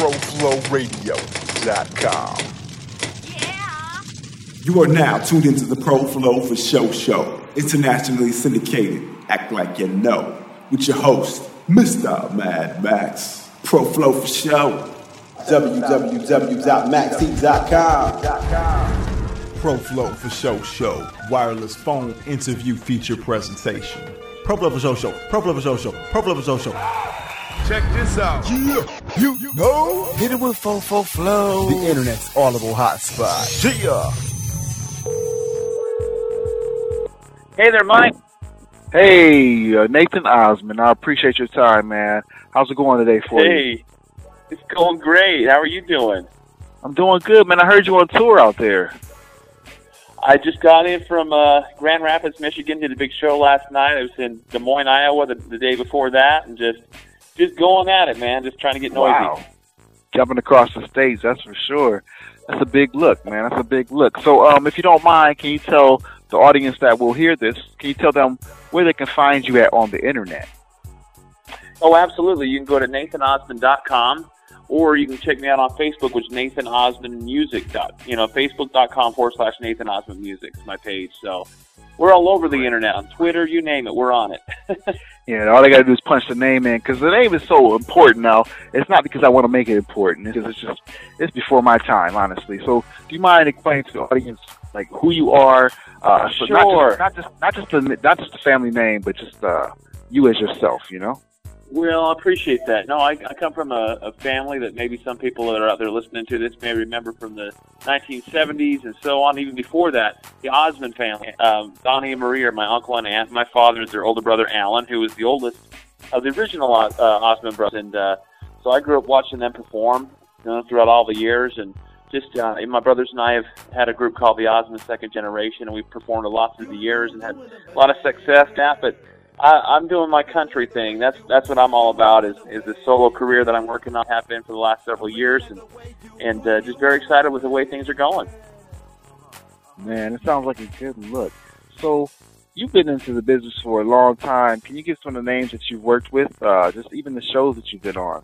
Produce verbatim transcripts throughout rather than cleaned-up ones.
pro flow radio dot com. Yeah. You are now tuned into the Pro Flow for Show show, internationally syndicated. Act like you know, with your host, Mister Mad Max. Pro Flow for Show. w w w dot max heat dot com. Pro Flow for Show show, wireless phone interview feature presentation. Pro Flow for Show show, Pro Flow for Show show, Pro Flow for Show show. Check this out. Yeah, you, you know. Hit it with Fofo Flow, the internet's audible hotspot. Yeah. Hey there, Mike. Hey, uh, Nathan Osmond. I appreciate your time, man. How's it going today for hey, you? Hey, it's going great. How are you doing? I'm doing good, man. I heard you on tour out there. I just got in from uh, Grand Rapids, Michigan. Did a big show last night. I was in Des Moines, Iowa the, the day before that, and just just going at it, man. Just trying to get noisy. Wow. Jumping across the stage, that's for sure. That's a big look, man. That's a big look. So, um, if you don't mind, can you tell the audience that will hear this, can you tell them where they can find you at on the internet? Oh, absolutely. You can go to nathan osmond dot com, or you can check me out on Facebook, which is Nathan Osmond Music. You know, facebook.com forward slash Nathan Osmond Music is my page. So we're all over the internet, on Twitter, you name it, we're on it. Yeah, all they got to do is punch the name in, because the name is so important now. It's not because I want to make it important, it's because it's just, it's before my time, honestly. So do you mind explaining to the audience, like, who you are? Uh, so sure. Not just, not just, not just the, not just the family name, but just uh, you as yourself, you know? Well, I appreciate that. No, I, I come from a, a family that maybe some people that are out there listening to this may remember from the nineteen seventies and so on, even before that. The Osmond family, um, Donnie and Marie are my uncle and aunt. My father is their older brother, Alan, who was the oldest of the original uh, Osmond brothers. And uh, so I grew up watching them perform, you know, throughout all the years. And just uh, and my brothers and I have had a group called the Osmond Second Generation, and we've performed a lot through the years and had a lot of success at. But I, I'm doing my country thing. That's that's what I'm all about. Is is the solo career that I'm working on. Have been for the last several years, and and uh, just very excited with the way things are going. Man, it sounds like a good look. So you've been into the business for a long time. Can you give some of the names that you've worked with? Uh, just even the shows that you've been on.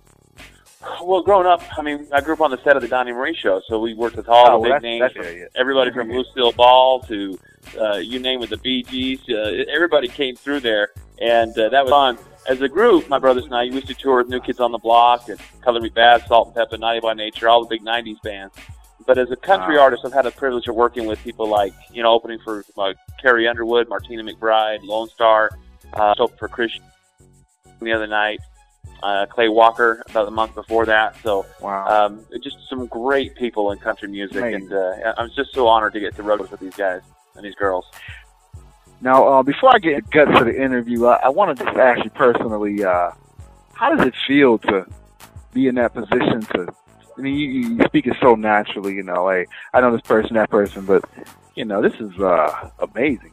Well, growing up, I mean, I grew up on the set of the Donnie Marie Show, so we worked with all oh, the big that's, names, that's, from yeah, yeah. everybody from Lucille Ball to uh, you name it, the Bee Gees. Uh, everybody came through there, and uh, that was fun. As a group, my brothers and I used to tour with New Kids on the Block and Color Me Bad, Salt and Pepper, Naughty by Nature, all the big nineties bands. But as a country wow. artist, I've had the privilege of working with people like, you know, opening for uh, Carrie Underwood, Martina McBride, Lone Star, uh, soap for Christian the other night. Uh, Clay Walker about the month before that. So wow. um, just some great people in country music, Amazing. and uh, I'm just so honored to get to road with these guys and these girls. Now, uh, before I get guts to the interview, I, I want to just ask you personally, uh, how does it feel to be in that position to, I mean, you, you speak it so naturally, you know, hey, I know this person, that person, but, you know, this is uh, amazing.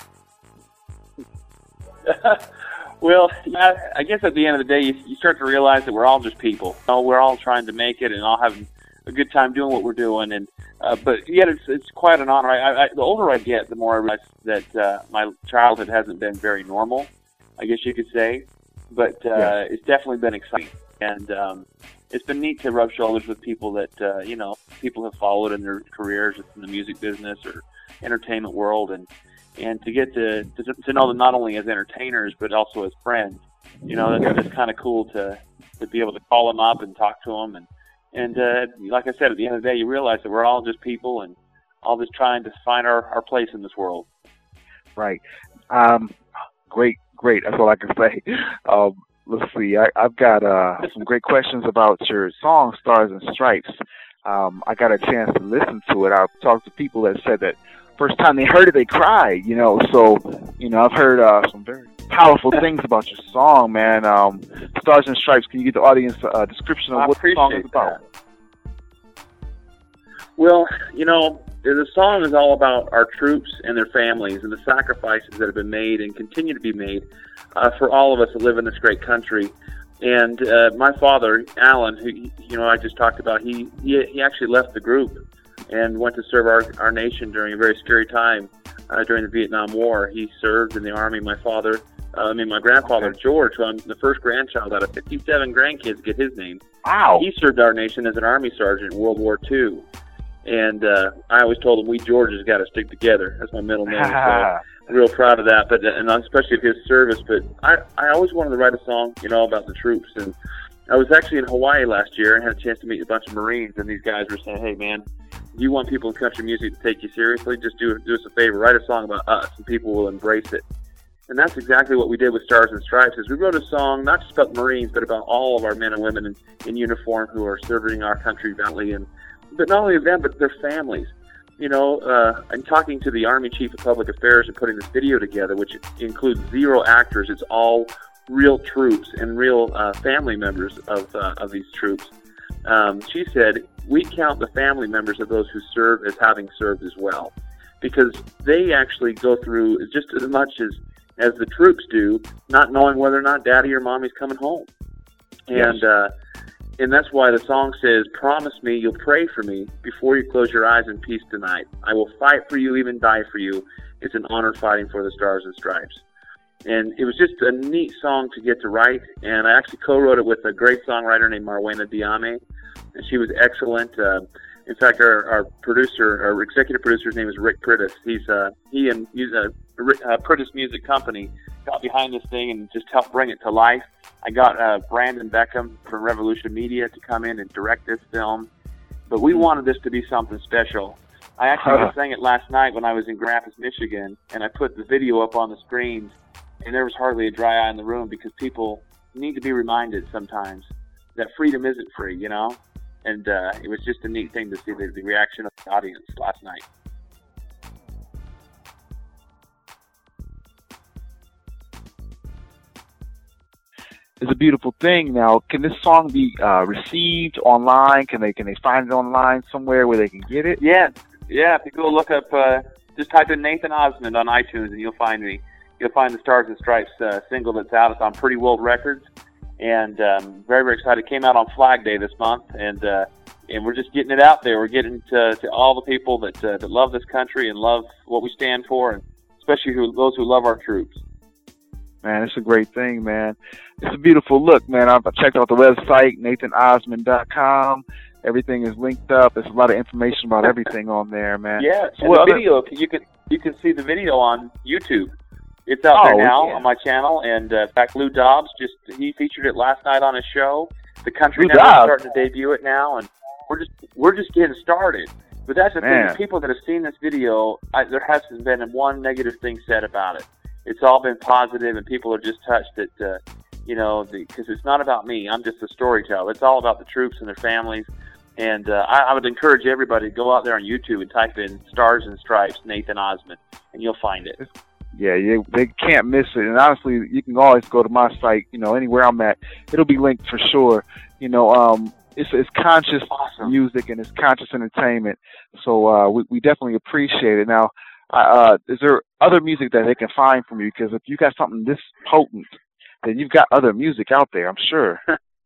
Well, I guess at the end of the day, you, you start to realize that we're all just people. You know, we're all trying to make it and all having a good time doing what we're doing. And uh, but yet, it's it's quite an honor. I, I, the older I get, the more I realize that uh, my childhood hasn't been very normal, I guess you could say. But uh, yeah. it's definitely been exciting, and um, it's been neat to rub shoulders with people that uh, you know people have followed in their careers in the music business or entertainment world, and. And to get to, to to know them not only as entertainers but also as friends, you know, that's, that's kind of cool to to be able to call them up and talk to them, and and uh, like I said, at the end of the day, you realize that we're all just people and all just trying to find our, our place in this world. Right. Um, great, great. That's all I can say. Um, let's see. I, I've got uh, some great questions about your song, Stars and Stripes. Um, I got a chance to listen to it. I've talked to people that said that first time they heard it, they cried, you know. So, you know, I've heard uh, some very powerful things about your song, man. Um, Stars and Stripes, can you give the audience a description of I what the song is about? That. Well, you know, the song is all about our troops and their families and the sacrifices that have been made and continue to be made uh, for all of us that live in this great country. And uh, my father, Alan, who, you know, I just talked about, he, he, he actually left the group and went to serve our, our nation during a very scary time uh, during the Vietnam War. He served in the Army. My father, uh, I mean, my grandfather, okay. George, who I'm the first grandchild out of fifty-seven grandkids, get his name. Wow. He served our nation as an Army sergeant in World War Two. And uh, I always told him, we Georges got to stick together. That's my middle name. So I'm real proud of that, but and especially of his service. But I, I always wanted to write a song, you know, about the troops. And I was actually in Hawaii last year and had a chance to meet a bunch of Marines. And these guys were saying, hey, man, if you want people in country music to take you seriously, just do, do us a favor. Write a song about us, and people will embrace it. And that's exactly what we did with Stars and Stripes. Is we wrote a song not just about the Marines, but about all of our men and women in, in uniform who are serving our country valiantly. And but not only them, but their families. You know, uh, I'm talking to the Army Chief of Public Affairs and putting this video together, which includes zero actors. It's all real troops and real uh, family members of uh, of these troops. Um, she said, we count the family members of those who serve as having served as well, because they actually go through just as much as, as the troops do, not knowing whether or not daddy or mommy's coming home. And, yes. uh, and that's why the song says, promise me you'll pray for me before you close your eyes in peace tonight. I will fight for you, even die for you. It's an honor fighting for the Stars and Stripes. And it was just a neat song to get to write, and I actually co-wrote it with a great songwriter named Marwena Diame, and she was excellent. Uh, in fact, our, our producer, our executive producer's name is Rick Prittis. He's uh, he and he's a, a Prittis Music Company got behind this thing and just helped bring it to life. I got uh, Brandon Beckham from Revolution Media to come in and direct this film, but we wanted this to be something special. I actually uh-huh. sang it last night when I was in Grand Rapids, Michigan, and I put the video up on the screens, and there was hardly a dry eye in the room because people need to be reminded sometimes that freedom isn't free, you know? And uh, it was just a neat thing to see the, the reaction of the audience last night. It's a beautiful thing. Now, can this song be uh, received online? Can they can they find it online somewhere where they can get it? Yeah, yeah. If you go look up, uh, just type in Nathan Osmond on iTunes, and you'll find me. You'll find the Stars and Stripes uh, single that's out. It's on Pretty World Records, and um, very very excited. It came out on Flag Day this month, and uh, and we're just getting it out there. We're getting to, to all the people that uh, that love this country and love what we stand for, and especially who, those who love our troops. Man, it's a great thing, man. It's a beautiful look, man. I've checked out the website, nathan osmond dot com. Everything is linked up. There's a lot of information about everything on there, man. Yeah, so and the other... video, you can you can see the video on YouTube. It's out oh, there now yeah. on my channel, and uh, in fact, Lou Dobbs just he featured it last night on his show. The Country Lou Network is Dobbs. starting to debut it now, and we're just we're just getting started. But that's the man. thing: people that have seen this video, I, there hasn't been one negative thing said about it. It's all been positive, and people are just touched that, uh, you know, because it's not about me. I'm just a storyteller. It's all about the troops and their families. And uh, I, I would encourage everybody to go out there on YouTube and type in Stars and Stripes, Nathan Osmond, and you'll find it. Yeah, you, they can't miss it. And honestly, you can always go to my site, you know, anywhere I'm at. It'll be linked for sure. You know, um, it's, it's conscious awesome. music and it's conscious entertainment. So uh, we, we definitely appreciate it. Now, Uh, is there other music that they can find from you? Because if you got something this potent, then you've got other music out there, I'm sure.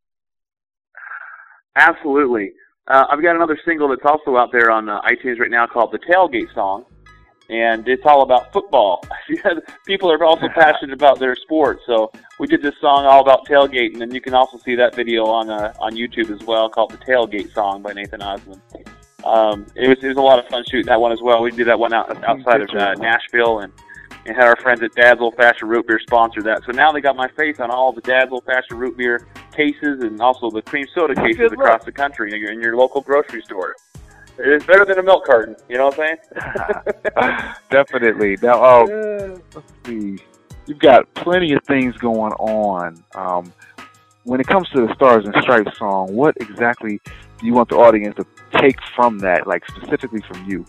Absolutely. Uh, I've got another single that's also out there on uh, iTunes right now called The Tailgate Song, and it's all about football. People are also passionate about their sport, so we did this song all about tailgating, and you can also see that video on uh, on YouTube as well, called The Tailgate Song by Nathan Osmond. Um, it was it was a lot of fun shooting that one as well. We did that one out, outside of uh, Nashville, and, and had our friends at Dad's Old Fashioned Root Beer sponsor that. So now they got my face on all the Dad's Old Fashioned Root Beer cases and also the cream soda cases across the country in your, in your local grocery store. It's better than a milk carton, you know what I'm saying? Definitely. Now, uh, let's see. You've got plenty of things going on. Um, when it comes to the Stars and Stripes song, what exactly do you want the audience to take from that, like specifically from you?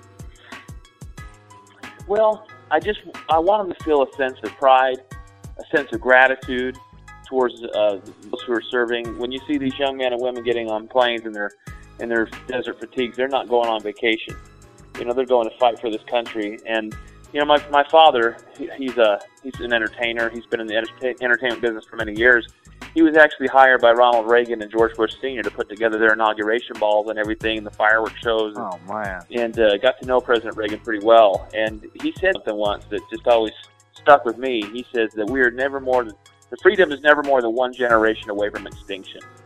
Well, I just I want them to feel a sense of pride, a sense of gratitude towards uh, those who are serving. When you see these young men and women getting on planes and their in their desert fatigues, they're not going on vacation. You know, they're going to fight for this country. And you know, my my father, he, he's a he's an entertainer. He's been in the enter- entertainment business for many years. He was actually hired by Ronald Reagan and George Bush Senior to put together their inauguration balls and everything, the fireworks shows. And, oh, man. And uh, got to know President Reagan pretty well. And he said something once that just always stuck with me. He says that we are never more than, the freedom is never more than one generation away from extinction.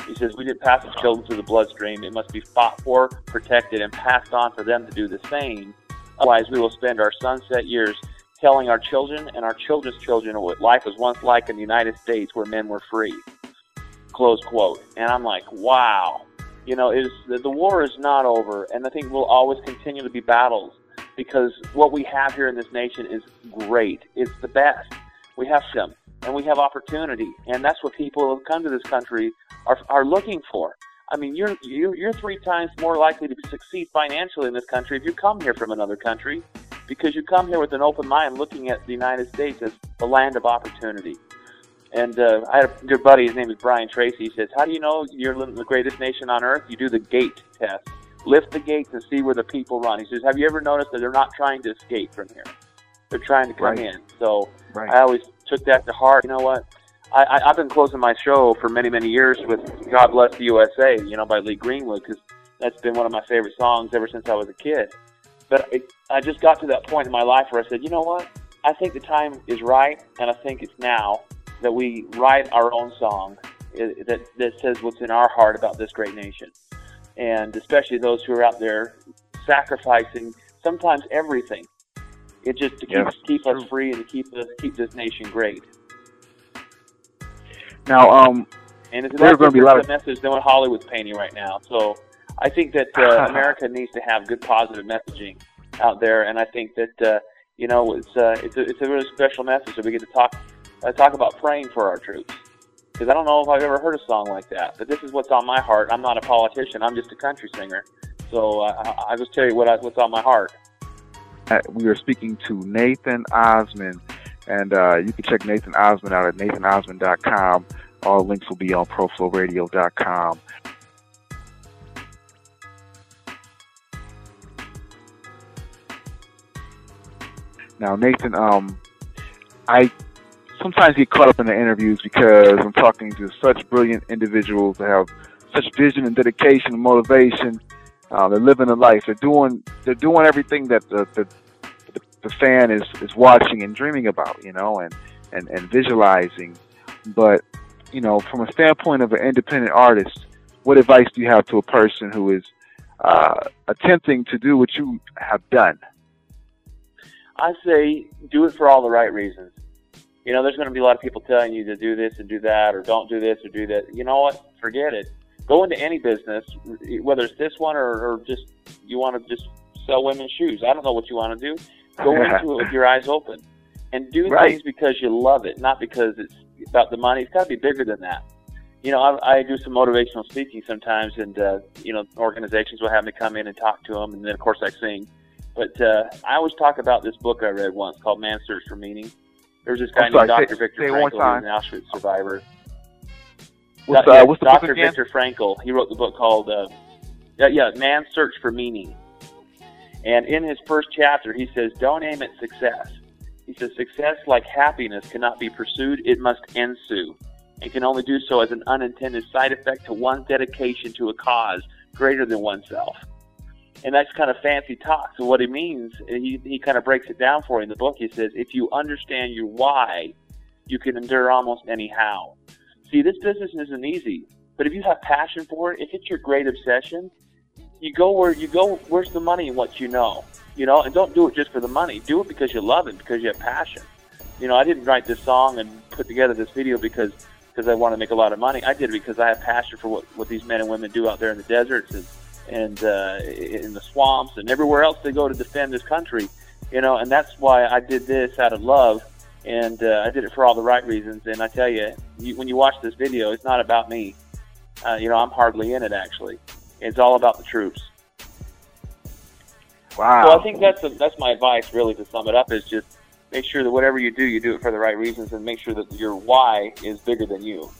He says, we didn't pass the children through the bloodstream. It must be fought for, protected, and passed on for them to do the same. Otherwise, we will spend our sunset years telling our children and our children's children what life was once like in the United States where men were free. Close quote. And I'm like, wow. You know, it is, the, the war is not over, and I think we'll always continue to be battles because what we have here in this nation is great. It's the best. We have freedom, and we have opportunity, and that's what people who have come to this country are, are looking for. I mean, you're, you're, you're three times more likely to succeed financially in this country if you come here from another country because you come here with an open mind looking at the United States as the land of opportunity. And uh, I had a good buddy, his name is Brian Tracy. He says, how do you know you're the greatest nation on earth? You do the gate test. Lift the gates and see where the people run. He says, have you ever noticed that they're not trying to escape from here? They're trying to come right. in. So right. I always took that to heart. You know what? I, I, I've been closing my show for many, many years with God Bless the U S A, you know, by Lee Greenwood, because that's been one of my favorite songs ever since I was a kid. But it, I just got to that point in my life where I said, you know what? I think the time is right, and I think it's now that we write our own song that, that says what's in our heart about this great nation. And especially those who are out there sacrificing sometimes everything. It just to keep, yes. keep us free and to keep us keep this nation great. Now, um, and it's there's going to be a lot of message than what Hollywood's painting right now. So I think that uh, America needs to have good positive messaging out there, and I think that uh, you know it's uh, it's a it's a really special message that we get to talk uh, talk about praying for our troops. Because I don't know if I've ever heard a song like that, but this is what's on my heart. I'm not a politician. I'm just a country singer. So uh, I'll just tell you what I, what's on my heart. We are speaking to Nathan Osmond, and uh, you can check Nathan Osmond out at nathan osmond dot com. All links will be on pro flow radio dot com. Now, Nathan, um, I sometimes get caught up in the interviews because I'm talking to such brilliant individuals that have such vision and dedication and motivation. Uh, they're living a life. They're doing. They're doing everything that the the, the, the fan is, is watching and dreaming about, you know, and, and, and visualizing. But you know, from a standpoint of an independent artist, what advice do you have to a person who is uh, attempting to do what you have done? I say do it for all the right reasons. You know, there's going to be a lot of people telling you to do this and do that, or don't do this or do that. You know what? Forget it. Go into any business, whether it's this one or, or just you want to just sell women's shoes. I don't know what you want to do. Go into it with your eyes open and do right. things because you love it, not because it's about the money. It's got to be bigger than that. You know, I, I do some motivational speaking sometimes, and, uh, you know, organizations will have me come in and talk to them, and then, of course, I sing. But uh, I always talk about this book I read once called Man's Search for Meaning. There was this guy sorry, named Doctor say, Viktor say Frankl, who was time. an Auschwitz survivor. What's, uh, uh, yeah, what's the Doctor book again? Viktor Frankl. He wrote the book called, uh, yeah, yeah, Man's Search for Meaning. And in his first chapter, he says, don't aim at success. He says, success, like happiness, cannot be pursued. It must ensue. It can only do so as an unintended side effect to one's dedication to a cause greater than oneself. And that's kind of fancy talk. So what he means, he, he kind of breaks it down for you in the book. He says, if you understand your why, you can endure almost any how. See, this business isn't easy, but if you have passion for it, if it's your great obsession, you go where you go. Where's the money in what you know? You know, and don't do it just for the money. Do it because you love it, because you have passion. You know, I didn't write this song and put together this video because because I want to make a lot of money. I did it because I have passion for what, what these men and women do out there in the deserts and and uh, in the swamps and everywhere else they go to defend this country. You know, and that's why I did this out of love, and uh, I did it for all the right reasons. And I tell you, you when you watch this video, it's not about me. Uh, you know, I'm hardly in it, actually. It's all about the troops. Wow. So I think that's a, that's my advice, really, to sum it up, is just make sure that whatever you do, you do it for the right reasons, and make sure that your why is bigger than you.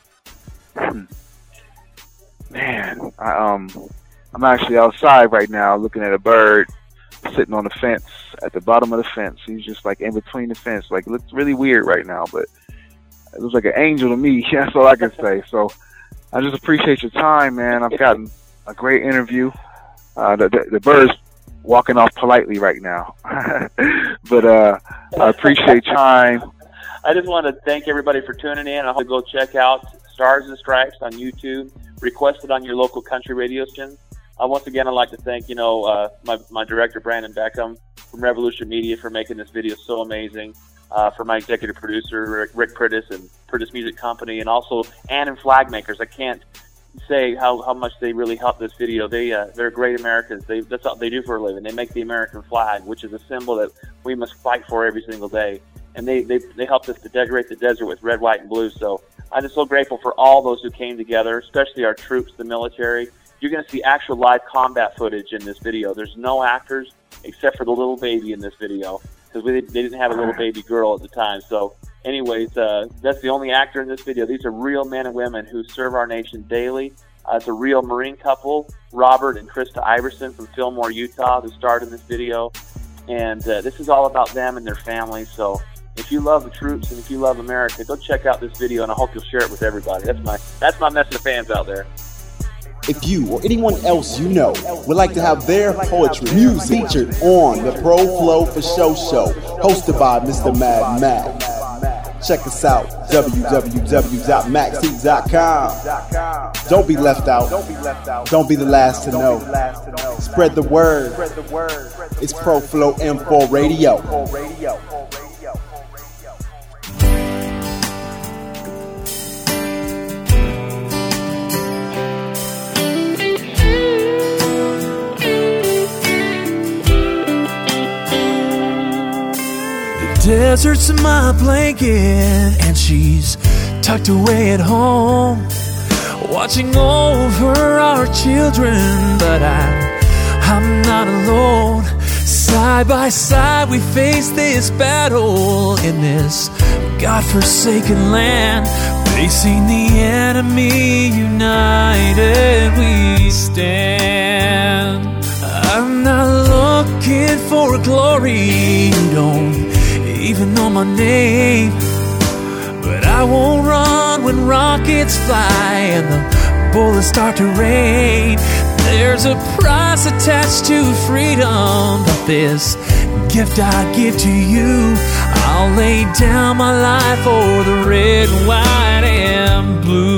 Man, I, um, I'm actually outside right now looking at a bird sitting on the fence, at the bottom of the fence. He's just like in between the fence. Like, it looks really weird right now, but it looks like an angel to me. That's all I can say. So I just appreciate your time, man. I've gotten a great interview. Uh, the, the, the bird's walking off politely right now. But uh, I appreciate your time. I just want to thank everybody for tuning in. I hope you go check out Stars and Stripes on YouTube. request it on your local country radio station. Uh, once again, I'd like to thank, you know, uh, my, my director, Brandon Beckham, from Revolution Media for making this video so amazing, uh, for my executive producer, Rick, Rick Prittis, and Prittis Music Company, and also Ann and Flag Makers. I can't say how, how much they really helped this video. They, uh, they're great Americans. They, that's what they do for a living. They make the American flag, which is a symbol that we must fight for every single day. And they, they, they helped us to decorate the desert with red, white, and blue. So I'm just so grateful for all those who came together, especially our troops, the military. You're going to see actual live combat footage in this video. There's no actors except for the little baby in this video, because they didn't have a little baby girl at the time. So anyways, uh, that's the only actor in this video. These are real men and women who serve our nation daily. Uh, it's a real Marine couple, Robert and Krista Iverson from Fillmore, Utah, who starred in this video. And uh, this is all about them and their families. So if you love the troops and if you love America, go check out this video, and I hope you'll share it with everybody. That's my that's my message to fans out there. If you or anyone else you know would like to have their poetry music featured on the Pro Flow for Show show, hosted by Mister Mad Max, check us out, w w w dot max heat dot com. Don't be left out. Don't be the last to know. Spread the word. It's Pro Flow M four Radio. Desert's my blanket, and she's tucked away at home, watching over our children. But I, I'm not alone. Side by side we face this battle in this God-forsaken land, facing the enemy. United we stand. I'm not looking for glory. You don't even know my name, but I won't run when rockets fly and the bullets start to rain. There's a price attached to freedom, but this gift I give to you, I'll lay down my life for the red, white, and blue.